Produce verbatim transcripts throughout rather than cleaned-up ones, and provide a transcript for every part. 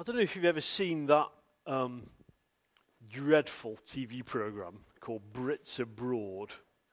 I don't know if you've ever seen that um, dreadful T V program called Brits Abroad.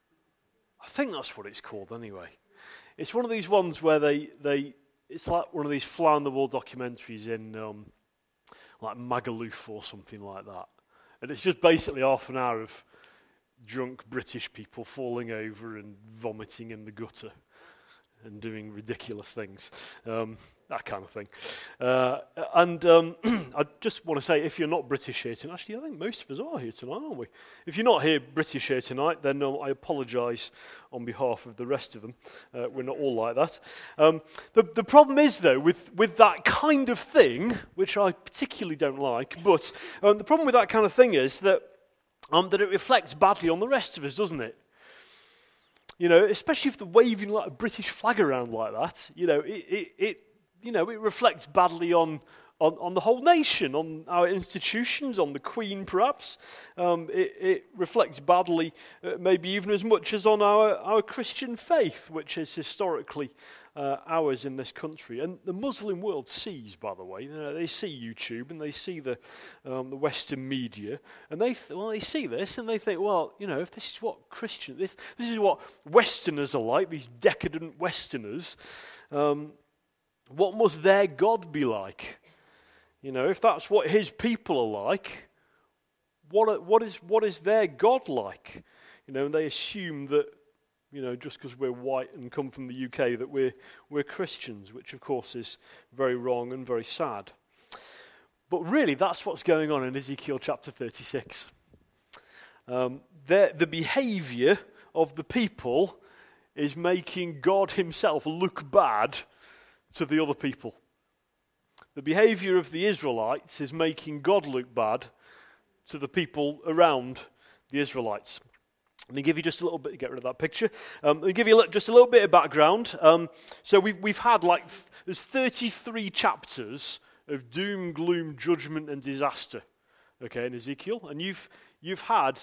I think that's what it's called anyway. It's one of these ones where they, they it's like one of these fly-on-the-wall documentaries in um, like Magaluf or something like that. And it's just basically half an hour of drunk British people falling over and vomiting in the gutter and doing ridiculous things, um, that kind of thing. Uh, and um, I just want to say, if you're not British here tonight, actually I think most of us are here tonight, aren't we? If you're not here British here tonight, then um, I apologise on behalf of the rest of them. Uh, we're not all like that. Um, the, the problem is, though, with, with that kind of thing, which I particularly don't like, but um, the problem with that kind of thing is that um, that it reflects badly on the rest of us, doesn't it? You know, especially if they're waving like a British flag around like that, you know, it, it, it you know, it reflects badly on, on, on the whole nation, on our institutions, on the Queen perhaps. Um, it, it reflects badly, uh, maybe even as much as on our, our Christian faith, which is historically uh, ours in this country. And the Muslim world sees, by the way, you know, they see YouTube and they see the um, the Western media, and they th- well they see this and they think, well, you know, if this is what Christians, if this is what Westerners are like, these decadent Westerners, um, what must their God be like? You know, if that's what his people are like, what are, what is what is their God like? You know, and they assume that, you know, just because we're white and come from the U K, that we're we're Christians, which of course is very wrong and very sad. But really, that's what's going on in Ezekiel chapter thirty-six. Um, the behaviour of the people is making God himself look bad to the other people. The behaviour of the Israelites is making God look bad to the people around the Israelites. Let me give you just a little bit, get rid of that picture. Um, let me give you a li- just a little bit of background. Um, so we've, we've had like, there's thirty-three chapters of doom, gloom, judgment and disaster, okay, in Ezekiel. And you've you've had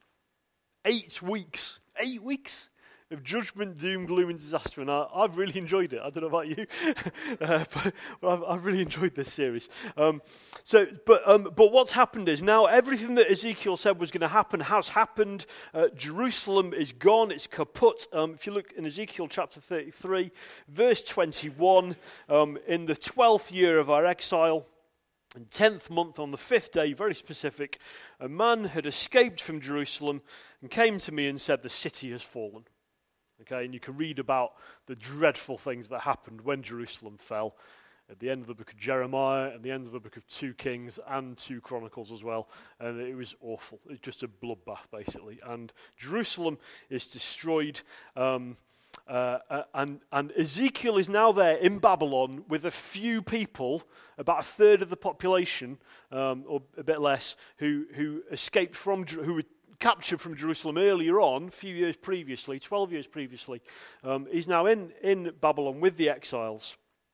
eight weeks, eight weeks of judgment, doom, gloom and disaster. And I, I've really enjoyed it. I don't know about you, uh, but, but I've, I've really enjoyed this series. Um, so, but um, but what's happened is now everything that Ezekiel said was going to happen has happened. Uh, Jerusalem is gone. It's kaput. Um, if you look in Ezekiel chapter thirty-three, verse twenty-one, um, in the twelfth year of our exile, and tenth month on the fifth day, very specific, a man had escaped from Jerusalem and came to me and said, the city has fallen. Okay, and you can read about the dreadful things that happened when Jerusalem fell at the end of the book of Jeremiah, at the end of the book of two Kings and two Chronicles as well. And it was awful. It's just a bloodbath, basically. And Jerusalem is destroyed. Um, uh, uh, and, and Ezekiel is now there in Babylon with a few people, about a third of the population, um, or a bit less, who, who escaped from, who were captured from Jerusalem earlier on, a few years previously, twelve years previously. Um, he's now in, in Babylon with the exiles.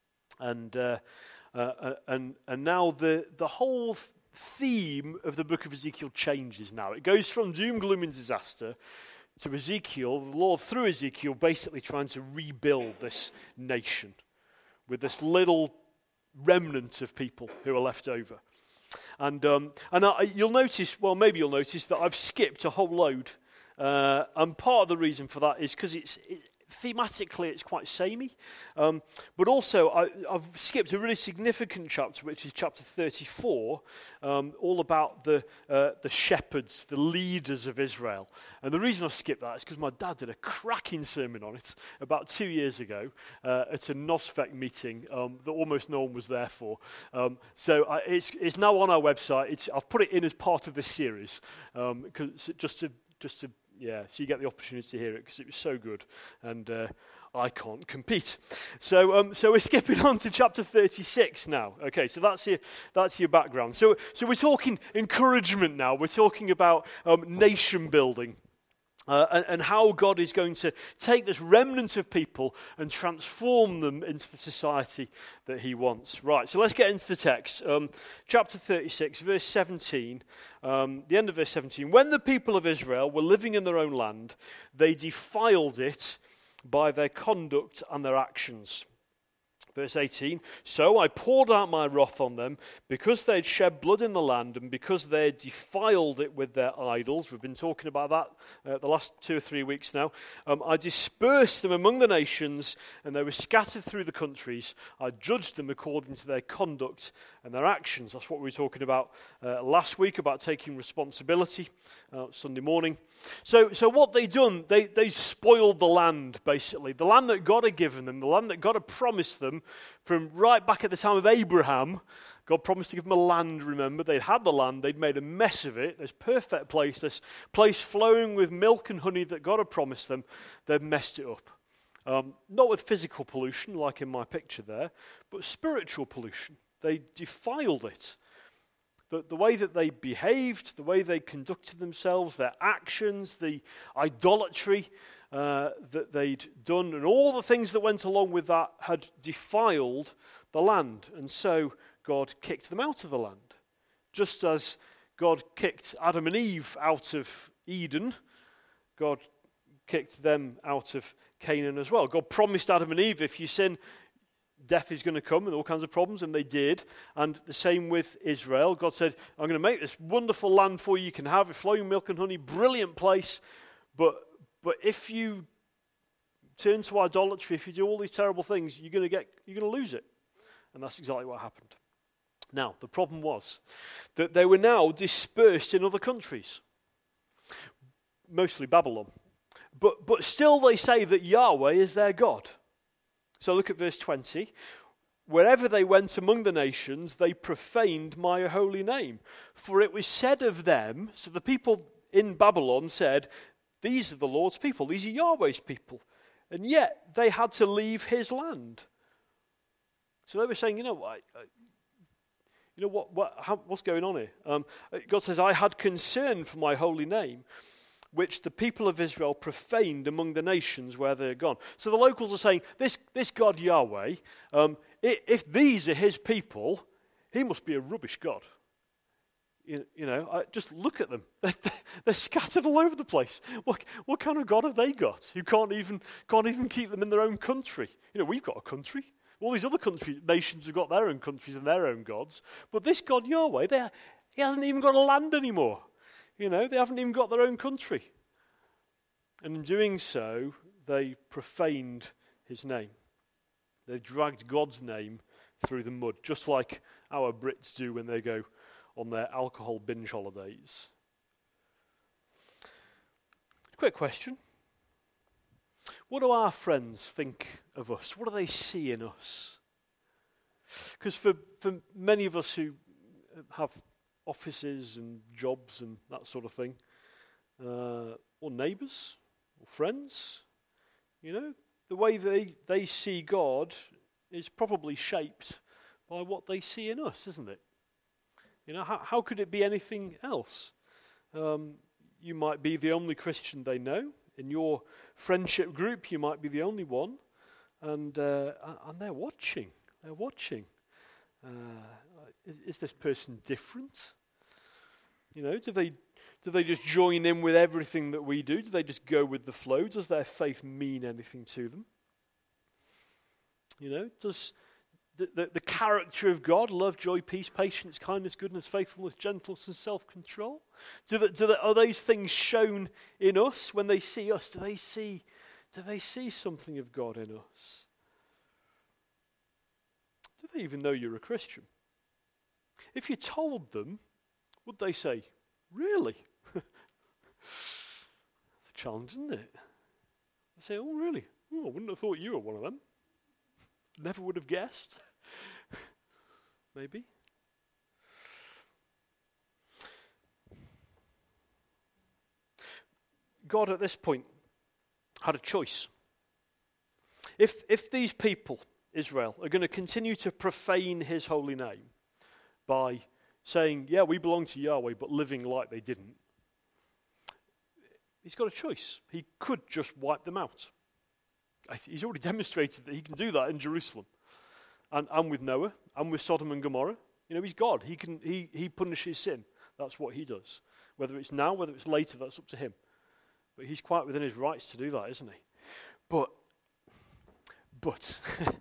And uh, uh, and and now the, the whole theme of the book of Ezekiel changes now. It goes from doom, gloom and disaster to Ezekiel, the Lord through Ezekiel basically trying to rebuild this nation with this little remnant of people who are left over. And um, and I, you'll notice, well, maybe you'll notice that I've skipped a whole load. Uh, and part of the reason for that is because it's it, thematically it's quite samey. Um, but also I, I've skipped a really significant chapter, which is chapter thirty-four, um, all about the uh, the shepherds, the leaders of Israel. And the reason I've skipped that is because my dad did a cracking sermon on it about two years ago uh, at a Nosfec meeting um, that almost no one was there for. Um, so I, it's it's now on our website. It's, I've put it in as part of this series um, cause just to just to yeah, so you get the opportunity to hear it because it was so good, and uh, I can't compete. So, um, so we're skipping on to chapter thirty-six now. Okay, so that's your that's your background. So, so we're talking encouragement now. We're talking about um, nation building. Uh, and, and how God is going to take this remnant of people and transform them into the society that he wants. Right, so let's get into the text. Um, chapter thirty-six, verse seventeen, um, the end of verse seventeen. When the people of Israel were living in their own land, they defiled it by their conduct and their actions. Verse eighteen, so I poured out my wrath on them because they had shed blood in the land and because they had defiled it with their idols. We've been talking about that uh, the last two or three weeks now. Um, I dispersed them among the nations and they were scattered through the countries. I judged them according to their conduct and their actions. That's what we were talking about uh, last week, about taking responsibility, uh, Sunday morning. So, so what they done, they, they spoiled the land, basically. The land that God had given them, the land that God had promised them from right back at the time of Abraham. God promised to give them a land, remember. They'd had the land, they'd made a mess of it. This perfect place, this place flowing with milk and honey that God had promised them, they'd messed it up. Um, not with physical pollution, like in my picture there, but spiritual pollution. They defiled it. The, the way that they behaved, the way they conducted themselves, their actions, the idolatry uh, that they'd done, and all the things that went along with that had defiled the land. And so God kicked them out of the land. Just as God kicked Adam and Eve out of Eden, God kicked them out of Canaan as well. God promised Adam and Eve, if you sin, death is going to come and all kinds of problems, and they did. And the same with Israel. God said, I'm going to make this wonderful land for you. You can have it, flowing milk and honey, brilliant place. But but if you turn to idolatry, if you do all these terrible things, you're going to get you're going to lose it. And that's exactly what happened. Now, the problem was that they were now dispersed in other countries, mostly Babylon. But but still they say that Yahweh is their God. So look at verse twenty. Wherever they went among the nations, they profaned my holy name. For it was said of them, so the people in Babylon said, these are the Lord's people, these are Yahweh's people. And yet they had to leave his land. So they were saying, you know what, you know what, what how, what's going on here? Um, God says, I had concern for my holy name, which the people of Israel profaned among the nations where they had gone. So the locals are saying, this, this God Yahweh, um, if these are his people, he must be a rubbish God. You, you know, I, just look at them. They're, they're scattered all over the place. What, what kind of God have they got who can't even, can't even keep them in their own country? You know, we've got a country. All these other country, nations have got their own countries and their own gods. But this God Yahweh, he hasn't even got a land anymore. You know, they haven't even got their own country. And in doing so, they profaned his name. They dragged God's name through the mud, just like our Brits do when they go on their alcohol binge holidays. Quick question. What do our friends think of us? What do they see in us? Because for, for many of us who have offices and jobs and that sort of thing, uh, or neighbours, or friends, you know, the way they, they see God is probably shaped by what they see in us, isn't it? You know, how, how could it be anything else? Um, you might be the only Christian they know. In your friendship group, you might be the only one. And uh, and they're watching. They're watching. Uh, is, is this person different? You know, do they do they just join in with everything that we do? Do they just go with the flow? Does their faith mean anything to them? You know, does the, the, the character of God, love, joy, peace, patience, kindness, goodness, faithfulness, gentleness, and self-control? Do the, do the, are those things shown in us when they see us? Do they see, do they see something of God in us? Do they even know you're a Christian? If you told them, would they say, really? It's a challenge, isn't it? They say, oh, really? Oh, I wouldn't have thought you were one of them. Never would have guessed. Maybe. God at this point had a choice. If if these people, Israel, are going to continue to profane his holy name by saying, yeah, we belong to Yahweh, but living like they didn't, he's got a choice. He could just wipe them out. He's already demonstrated that he can do that in Jerusalem. And, and with Noah, and with Sodom and Gomorrah. You know, he's God. He can he he punishes sin. That's what he does. Whether it's now, whether it's later, that's up to him. But he's quite within his rights to do that, isn't he? But, but,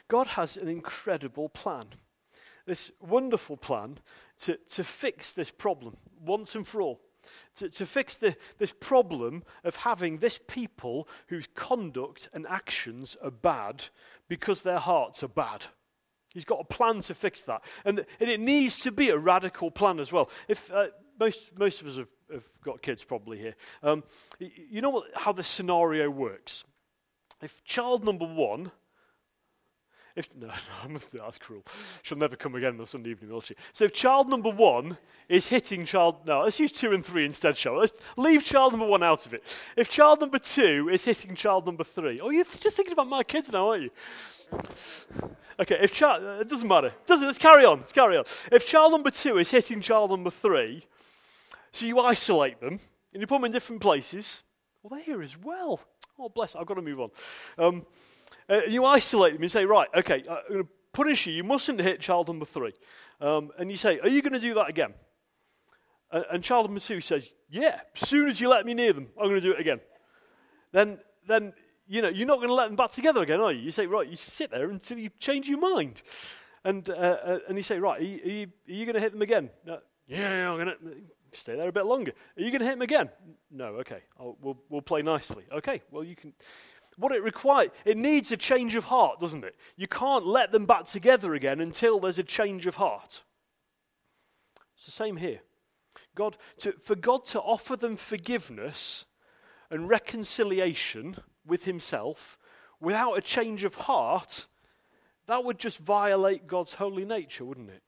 God has an incredible plan. This wonderful plan to, to fix this problem once and for all. To, to fix the, this problem of having this people whose conduct and actions are bad because their hearts are bad. He's got a plan to fix that. And, and it needs to be a radical plan as well. If uh, most most of us have, have got kids probably here. Um, you, you know what, how this scenario works? If child number one... If, no, no, that's cruel. She'll never come again on Sunday evening, will she? So if child number one is hitting child... No, let's use two and three instead, shall we? Let's leave child number one out of it. If child number two is hitting child number three... Oh, you're just thinking about my kids now, aren't you? Okay, if child... It doesn't matter. It doesn't, let's carry on. Let's carry on. If child number two is hitting child number three, so you isolate them, and you put them in different places... Well, they're here as well. Oh, bless, I've got to move on. Um... Uh, you isolate them and say, right, okay, I'm going to punish you. You mustn't hit child number three. Um, and you say, are you going to do that again? Uh, and child number two says, yeah, as soon as you let me near them, I'm going to do it again. Then, then you know, you're not going to let them back together again, are you? You say, right, you sit there until you change your mind. And uh, uh, and you say, right, are you, are you, are you going to hit them again? No, yeah, I'm going to stay there a bit longer. Are you going to hit them again? No, okay, I'll, we'll we'll play nicely. Okay, well, you can... What it requires, it needs a change of heart, doesn't it? You can't let them back together again until there's a change of heart. It's the same here. God, to, for God to offer them forgiveness and reconciliation with himself without a change of heart, that would just violate God's holy nature, wouldn't it?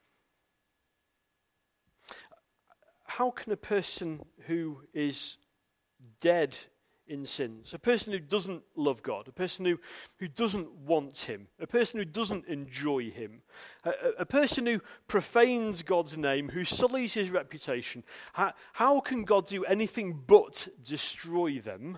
How can a person who is dead in sins, a person who doesn't love God, a person who, who doesn't want him, a person who doesn't enjoy him, a, a person who profanes God's name, who sullies his reputation, how, how can God do anything but destroy them?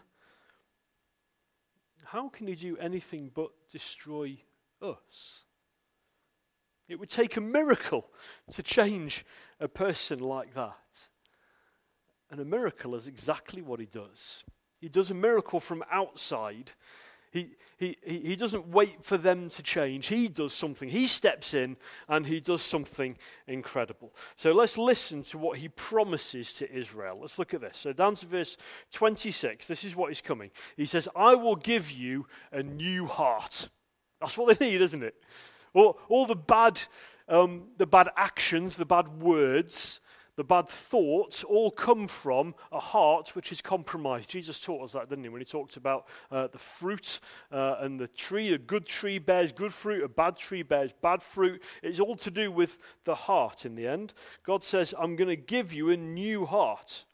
How can he do anything but destroy us? It would take a miracle to change a person like that. And a miracle is exactly what he does. He does a miracle from outside. He, he, he, he doesn't wait for them to change. He does something. He steps in and he does something incredible. So let's listen to what he promises to Israel. Let's look at this. So down to verse twenty-six. This is what is coming. He says, I will give you a new heart. That's what they need, isn't it? All, all the bad, um, the bad actions, the bad words, the bad thoughts all come from a heart which is compromised. Jesus taught us that, didn't he, when he talked about uh, the fruit uh, and the tree. A good tree bears good fruit, a bad tree bears bad fruit. It's all to do with the heart in the end. God says, I'm going to give you a new heart.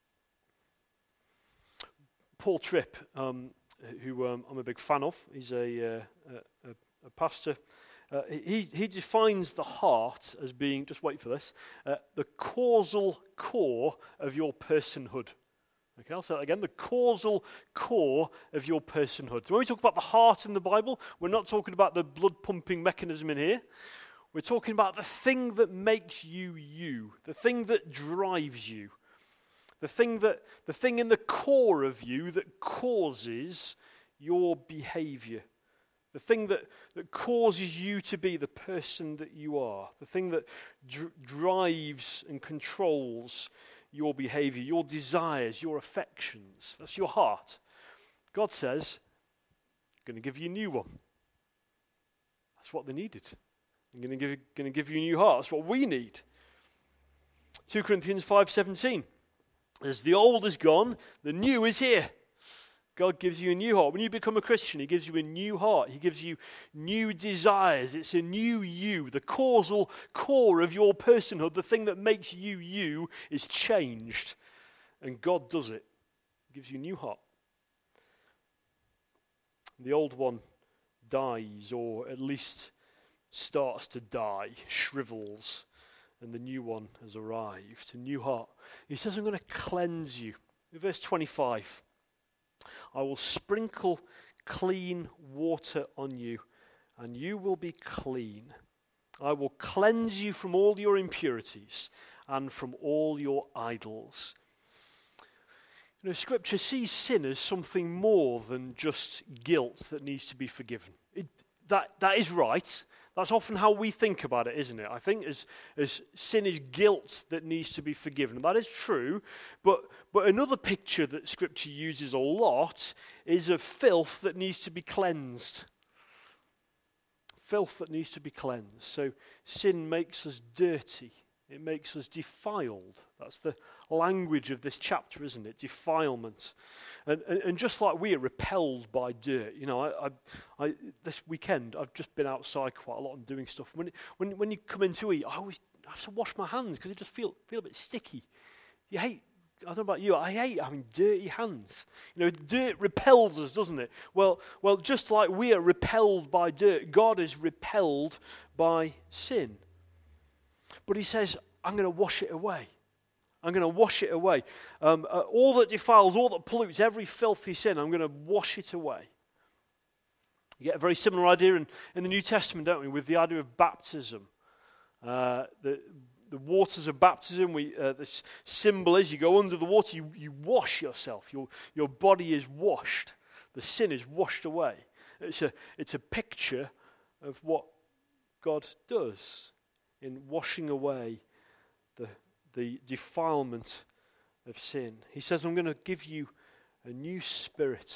Paul Tripp, um, who um, I'm a big fan of, he's a, uh, a, a pastor. Uh, he, he defines the heart as being, just wait for this, uh, the causal core of your personhood. Okay, I'll say that again, the causal core of your personhood. So when we talk about the heart in the Bible, we're not talking about the blood-pumping mechanism in here. We're talking about the thing that makes you you, the thing that drives you, the thing that, the thing in the core of you that causes your behavior. The thing that, that causes you to be the person that you are. The thing that dr- drives and controls your behavior, your desires, your affections. That's your heart. God says, I'm going to give you a new one. That's what they needed. I'm going to give, going to give you a new heart. That's what we need. Second Corinthians five seventeen. As the old is gone, the new is here. God gives you a new heart. When you become a Christian, he gives you a new heart. He gives you new desires. It's a new you. The causal core of your personhood, the thing that makes you you, is changed. And God does it. He gives you a new heart. The old one dies, or at least starts to die, shrivels, and the new one has arrived, a new heart. He says, I'm going to cleanse you. In verse twenty-five. I will sprinkle clean water on you, and you will be clean. I will cleanse you from all your impurities and from all your idols. You know, Scripture sees sin as something more than just guilt that needs to be forgiven. It, that, that is right. That's often how we think about it, isn't it? I think as, as sin is guilt that needs to be forgiven. That is true, but, but another picture that Scripture uses a lot is of filth that needs to be cleansed. Filth that needs to be cleansed. So sin makes us dirty. It makes us defiled. That's the language of this chapter, isn't it? Defilement. And, and, and just like we are repelled by dirt, you know, I, I, I, this weekend I've just been outside quite a lot and doing stuff. When, it, when, when you come in to eat, I always have to wash my hands because they just feel, feel a bit sticky. You hate, I don't know about you, I hate having dirty hands. You know, dirt repels us, doesn't it? Well, well, just like we are repelled by dirt, God is repelled by sin. But he says, I'm going to wash it away. I'm going to wash it away. Um, uh, all that defiles, all that pollutes, every filthy sin, I'm going to wash it away. You get a very similar idea in, in the New Testament, don't we, with the idea of baptism. Uh, the, the waters of baptism, we, uh, the symbol is you go under the water, you, you wash yourself. Your, your body is washed. The sin is washed away. It's a, it's a picture of what God does in washing away the, the defilement of sin. He says, I'm going to give you a new spirit.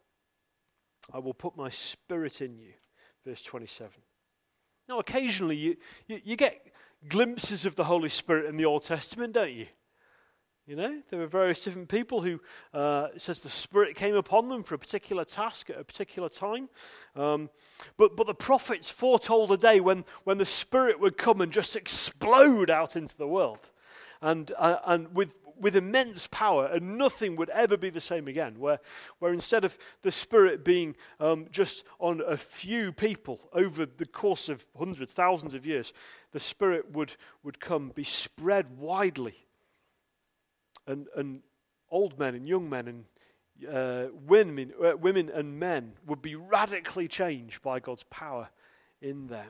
I will put my spirit in you. Verse twenty-seven. Now, occasionally you, you, you get glimpses of the Holy Spirit in the Old Testament, don't you? You know, there were various different people who, uh, it says the Spirit came upon them for a particular task at a particular time. Um, but, but the prophets foretold a day when, when the Spirit would come and just explode out into the world. And, uh, and with, with immense power, and nothing would ever be the same again. Where, where instead of the Spirit being um, just on a few people over the course of hundreds, thousands of years, the Spirit would, would come, be spread widely. And, and old men and young men and uh, women, uh, women and men would be radically changed by God's power in them.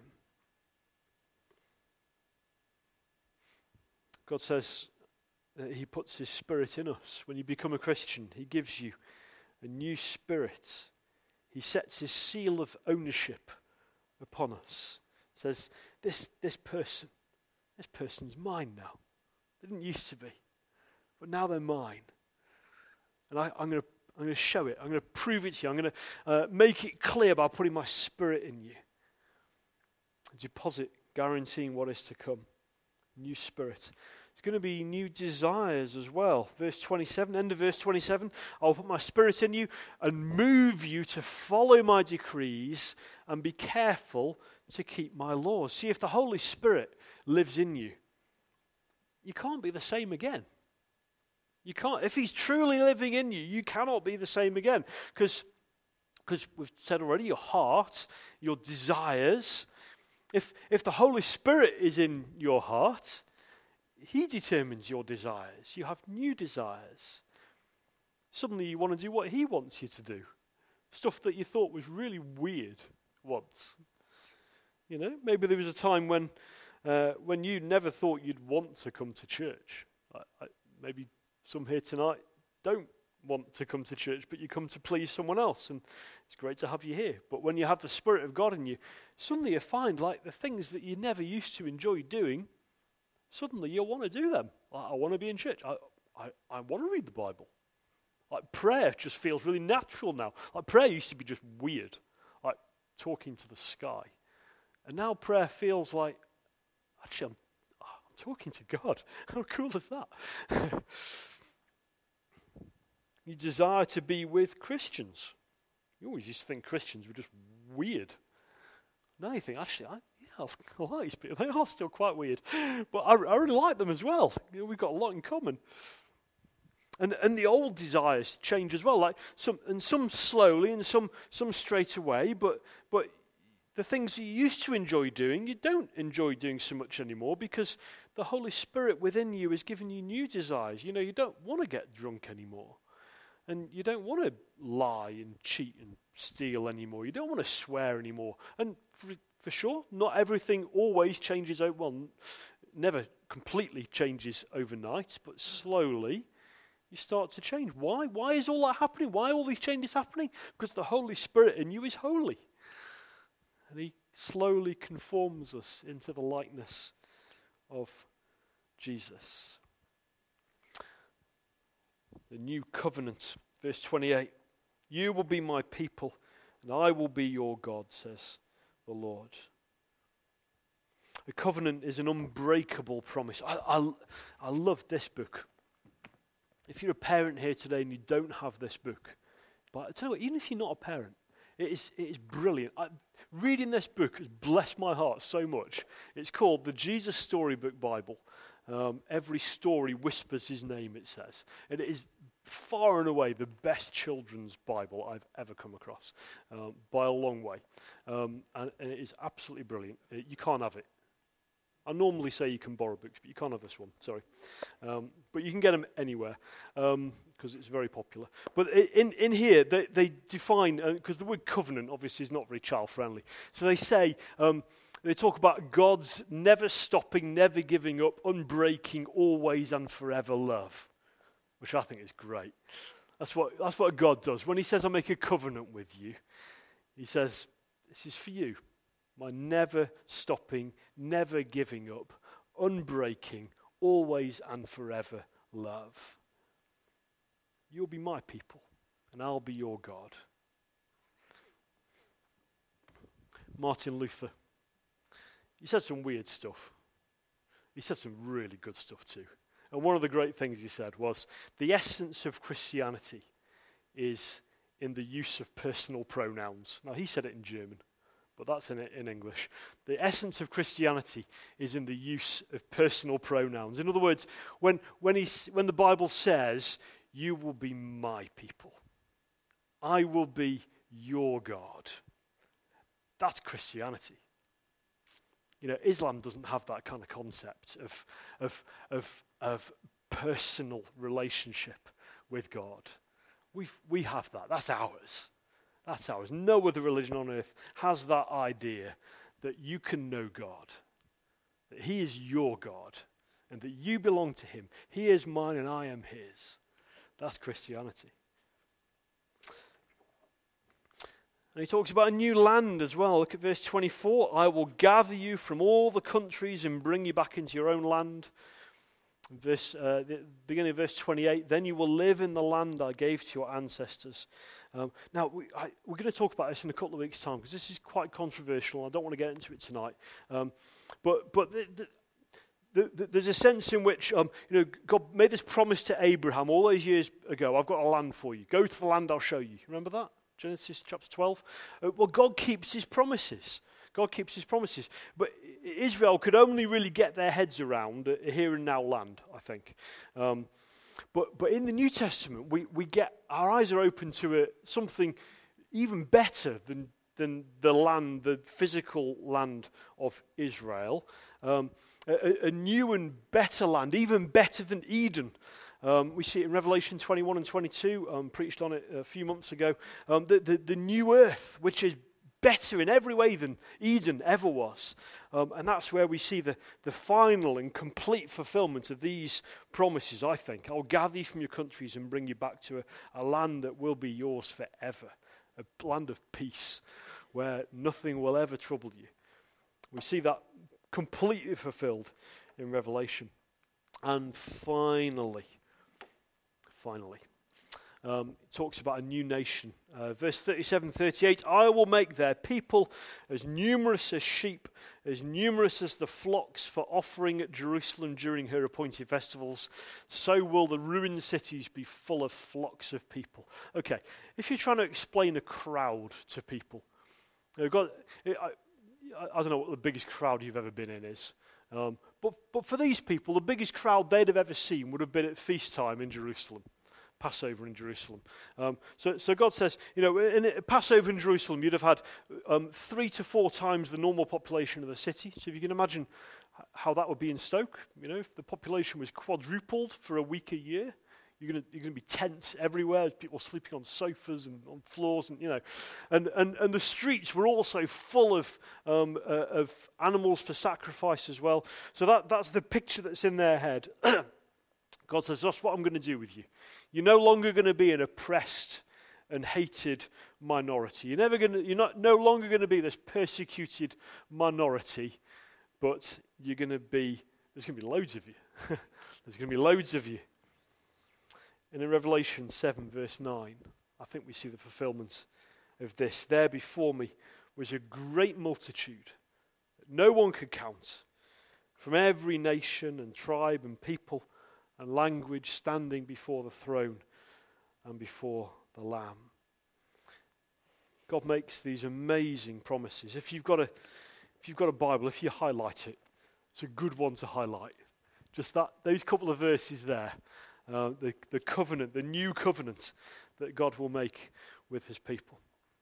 God says that he puts his spirit in us. When you become a Christian, he gives you a new spirit. He sets his seal of ownership upon us. Says, this, this person, this person's mine now. They didn't used to be. But now they're mine. And I, I'm going to I'm going to show it. I'm going to prove it to you. I'm going to uh, make it clear by putting my spirit in you. A deposit guaranteeing what is to come. New spirit. It's going to be new desires as well. Verse twenty-seven, end of verse twenty-seven. I'll put my spirit in you and move you to follow my decrees and be careful to keep my laws. See, if the Holy Spirit lives in you, you can't be the same again. You can't. If he's truly living in you, you cannot be the same again. Because because we've said already, your heart, your desires, if if the Holy Spirit is in your heart, he determines your desires. You have new desires. Suddenly you want to do what he wants you to do. Stuff that you thought was really weird once. You know, maybe there was a time when uh, when you never thought you'd want to come to church. I, I, maybe some here tonight don't want to come to church, but you come to please someone else, and it's great to have you here. But when you have the Spirit of God in you, suddenly you find like the things that you never used to enjoy doing, suddenly you'll want to do them. I, I want to be in church. I, I, I want to read the Bible. Like prayer just feels really natural now. Like prayer used to be just weird, like talking to the sky. And now prayer feels like, actually, I'm, I'm talking to God. How cool is that? You desire to be with Christians. You always used to think Christians were just weird. Now you think, actually, I, yeah, I like these people. They are still quite weird. But I, I really like them as well. You know, we've got a lot in common. And and the old desires change as well. Like some and some slowly and some some straight away, but but the things that you used to enjoy doing, you don't enjoy doing so much anymore because the Holy Spirit within you is giving you new desires. You know, you don't want to get drunk anymore. And you don't want to lie and cheat and steal anymore. You don't want to swear anymore. And for, for sure, not everything always changes, well, never completely changes overnight, but slowly you start to change. Why? Why is all that happening? Why are all these changes happening? Because the Holy Spirit in you is holy. And he slowly conforms us into the likeness of Jesus. The new covenant, verse twenty-eight. You will be my people, and I will be your God, says the Lord. The covenant is an unbreakable promise. I, I, I love this book. If you're a parent here today and you don't have this book, but I tell you what, even if you're not a parent, it is, it is brilliant. I, reading this book has blessed my heart so much. It's called the Jesus Storybook Bible. Um, every story whispers his name, it says. And it is far and away the best children's Bible I've ever come across, um, by a long way. Um, and, and it is absolutely brilliant. Uh, you can't have it. I normally say you can borrow books, but you can't have this one, sorry. Um, but you can get them anywhere, because um, it's very popular. But in, in here, they, they define, because uh, the word covenant obviously is not very child-friendly. So they say, um, they talk about God's never stopping, never giving up, unbreaking, always and forever love, which I think is great. That's what, that's what God does. When he says, I make a covenant with you, he says, this is for you. My never stopping, never giving up, unbreaking, always and forever love. You'll be my people, and I'll be your God. Martin Luther, he said some weird stuff. He said some really good stuff too. And one of the great things he said was, the essence of Christianity is in the use of personal pronouns. Now, he said it in German, but that's in, in English. The essence of Christianity is in the use of personal pronouns. In other words, when, when, he's, when the Bible says, you will be my people, I will be your God, that's Christianity. You know, Islam doesn't have that kind of concept of, of, of, of personal relationship with God. We've, we have that. That's ours. That's ours. No other religion on earth has that idea that you can know God, that he is your God, and that you belong to him. He is mine and I am his. That's Christianity. And he talks about a new land as well. Look at verse twenty-four. I will gather you from all the countries and bring you back into your own land. Verse, uh, the beginning of verse twenty-eight, then you will live in the land I gave to your ancestors. Um, now, we, I, we're going to talk about this in a couple of weeks' time, because this is quite controversial. I don't want to get into it tonight. Um, but but the, the, the, the, there's a sense in which um, you know, God made this promise to Abraham all those years ago. I've got a land for you. Go to the land, I'll show you. Remember that? Genesis chapter twelve. Uh, well, God keeps his promises. God keeps his promises. But Israel could only really get their heads around a here and now land, I think. Um, but but in the New Testament, we, we get, our eyes are open to a, something even better than, than the land, the physical land of Israel. Um, a, a new and better land, even better than Eden. Um, we see it in Revelation twenty-one and twenty-two, um, preached on it a few months ago. Um, the, the, the new earth, which is better in every way than Eden ever was. Um, and that's where we see the, the final and complete fulfillment of these promises, I think. I'll gather you from your countries and bring you back to a, a land that will be yours forever. A land of peace where nothing will ever trouble you. We see that completely fulfilled in Revelation. And finally, finally, Um, it talks about a new nation. Uh, verse thirty-seven, thirty-eight, I will make their people as numerous as sheep, as numerous as the flocks for offering at Jerusalem during her appointed festivals. So will the ruined cities be full of flocks of people. Okay, if you're trying to explain a crowd to people, you know, God, I, I don't know what the biggest crowd you've ever been in is. Um, but, but for these people, the biggest crowd they'd have ever seen would have been at feast time in Jerusalem. Passover in Jerusalem. Um, so, so God says, you know, in a Passover in Jerusalem, you'd have had um, three to four times the normal population of the city. So if you can imagine how that would be in Stoke, you know, if the population was quadrupled for a week a year, you're going you're going to be tents everywhere, people sleeping on sofas and on floors, and you know, and and, and the streets were also full of um, uh, of animals for sacrifice as well. So that that's the picture that's in their head. God says, that's what I'm going to do with you. You're no longer going to be an oppressed and hated minority. You're never going to, you're not no longer going to be this persecuted minority, but you're going to be, there's going to be loads of you. There's going to be loads of you. And in Revelation seven verse nine, I think we see the fulfillment of this. There before me was a great multitude that no one could count, from every nation and tribe and people and language, standing before the throne and before the Lamb. God makes these amazing promises. If you've got a, if you've got a Bible, if you highlight it, it's a good one to highlight. Just that, those couple of verses there, uh, the, the covenant, the new covenant that God will make with his people.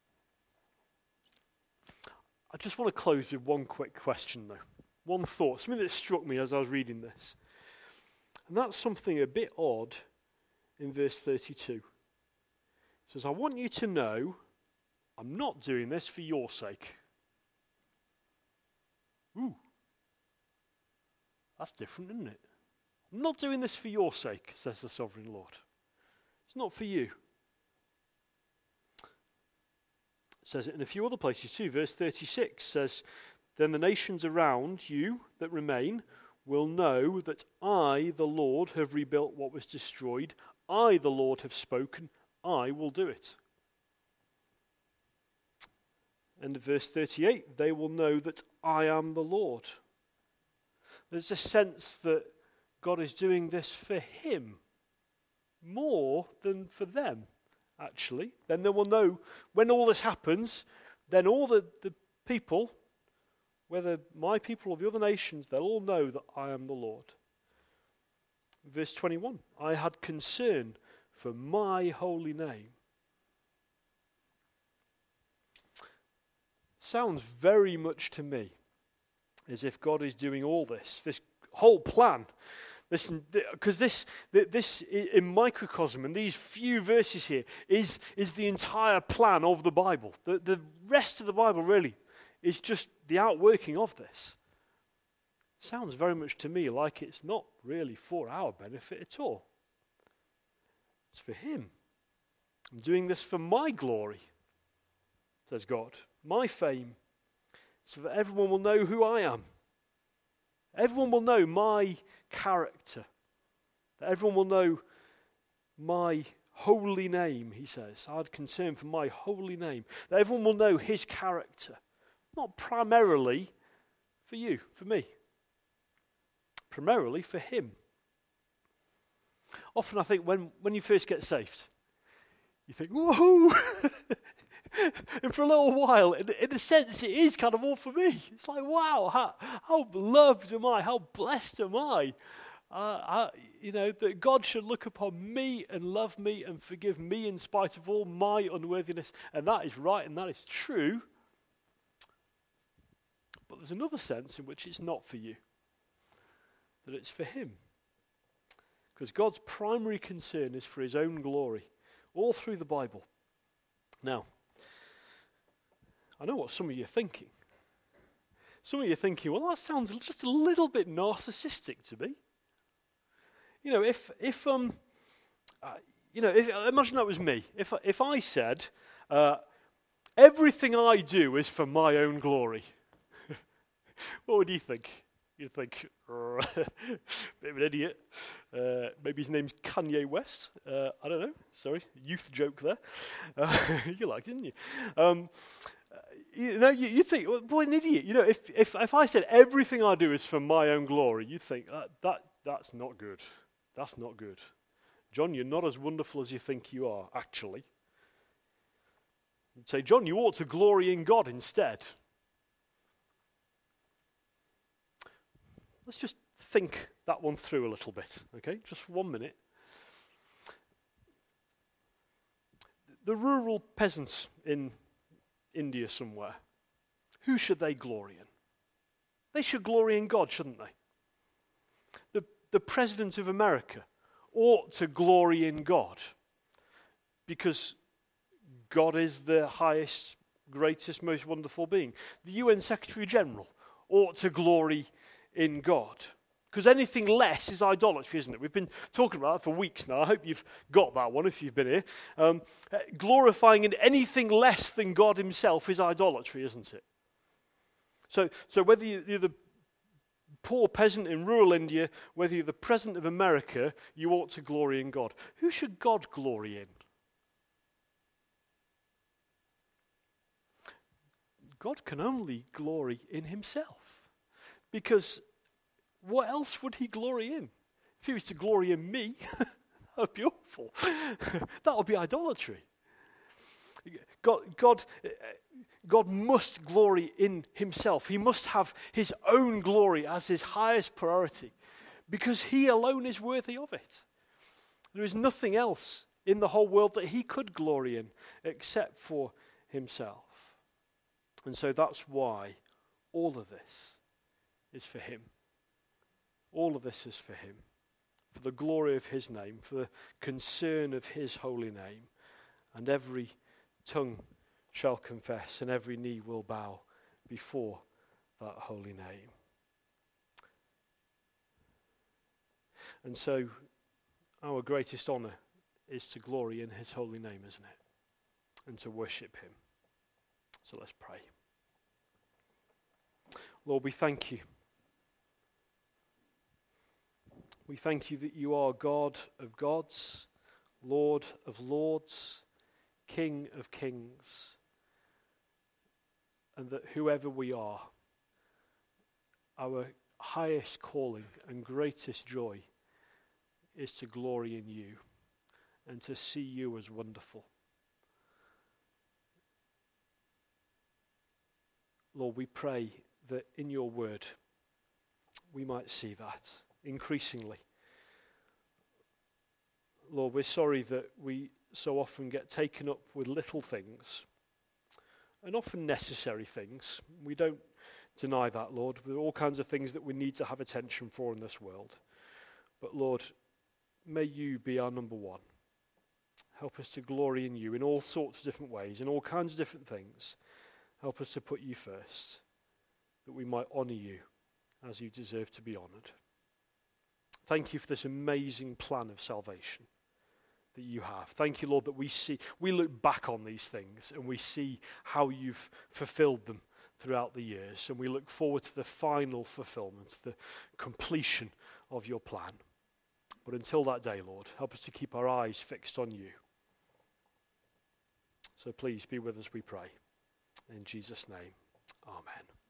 I just want to close with one quick question though. One thought, something that struck me as I was reading this. And that's something a bit odd in verse thirty-two. It says, I want you to know I'm not doing this for your sake. Ooh. That's different, isn't it? I'm not doing this for your sake, says the sovereign Lord. It's not for you. It says it in a few other places too. Verse thirty-six says, then the nations around you that remain will know that I, the Lord, have rebuilt what was destroyed. I, the Lord, have spoken. I will do it. And verse thirty-eight, they will know that I am the Lord. There's a sense that God is doing this for him more than for them, actually. Then they will know when all this happens, then all the, the people, whether my people or the other nations, they'll all know that I am the Lord. Verse twenty-one, I had concern for my holy name. Sounds very much to me as if God is doing all this, this whole plan. Listen, because this, this in microcosm and these few verses here is, is the entire plan of the Bible. The, the rest of the Bible really is just the outworking of this. Sounds very much to me like it's not really for our benefit at all. It's for him. I'm doing this for my glory, says God, my fame, so that everyone will know who I am. Everyone will know my character. That everyone will know my holy name, he says. I had concern for my holy name. That everyone will know his character. Not primarily for you, for me. Primarily for him. Often I think when, when you first get saved, you think, whoa! And for a little while, in, in a sense, it is kind of all for me. It's like, wow, how, how loved am I? How blessed am I? Uh, I? You know, that God should look upon me and love me and forgive me in spite of all my unworthiness. And that is right and that is true. But there's another sense in which it's not for you. That it's for him. Because God's primary concern is for his own glory. All through the Bible. Now, I know what some of you are thinking. Some of you are thinking, well, that sounds just a little bit narcissistic to me. You know, if, if um, uh, you know, if, imagine that was me. If, if I said, uh, everything I do is for my own glory. What would you think? You'd think, bit of an idiot. Uh, maybe his name's Kanye West. Uh, I don't know. Sorry, youth joke there. Uh, you liked it, didn't you? Um, uh, you know, you, you think, well, boy, an idiot. You know, if, if if I said everything I do is for my own glory, you'd think that, that that's not good. That's not good. John, you're not as wonderful as you think you are, actually. You'd say, John, you ought to glory in God instead. Let's just think that one through a little bit, okay? Just for one minute. The rural peasants in India somewhere, who should they glory in? They should glory in God, shouldn't they? The, the President of America ought to glory in God because God is the highest, greatest, most wonderful being. The U N Secretary General ought to glory in God Because anything less is idolatry, isn't it? We've been talking about that for weeks now. I hope you've got that one if you've been here. Um, glorifying in anything less than God himself is idolatry, isn't it? So, so whether you're the poor peasant in rural India, whether you're the president of America, you ought to glory in God. Who should God glory in? God can only glory in himself. Because what else would he glory in? If he was to glory in me, that would be awful. That would be idolatry. God, God, God must glory in himself. He must have his own glory as his highest priority because he alone is worthy of it. There is nothing else in the whole world that he could glory in except for himself. And so that's why all of this is for him. All of this is for him, for the glory of his name, for the concern of his holy name. And every tongue shall confess and every knee will bow before that holy name. And so our greatest honour is to glory in his holy name, isn't it? And to worship him. So let's pray. Lord, we thank you. We thank you that you are God of gods, Lord of lords, King of kings, and that whoever we are, our highest calling and greatest joy is to glory in you and to see you as wonderful. Lord, we pray that in your word we might see that increasingly. Lord, we're sorry that we so often get taken up with little things, and often necessary things. We don't deny that, Lord. There are all kinds of things that we need to have attention for in this world. But Lord, may you be our number one. Help us to glory in you in all sorts of different ways, in all kinds of different things. Help us to put you first, that we might honour you as you deserve to be honoured. Thank you for this amazing plan of salvation that you have. Thank you, Lord, that we see, we look back on these things and we see how you've fulfilled them throughout the years, and we look forward to the final fulfillment, the completion of your plan. But until that day, Lord, help us to keep our eyes fixed on you. So please be with us, we pray. In Jesus' name, amen.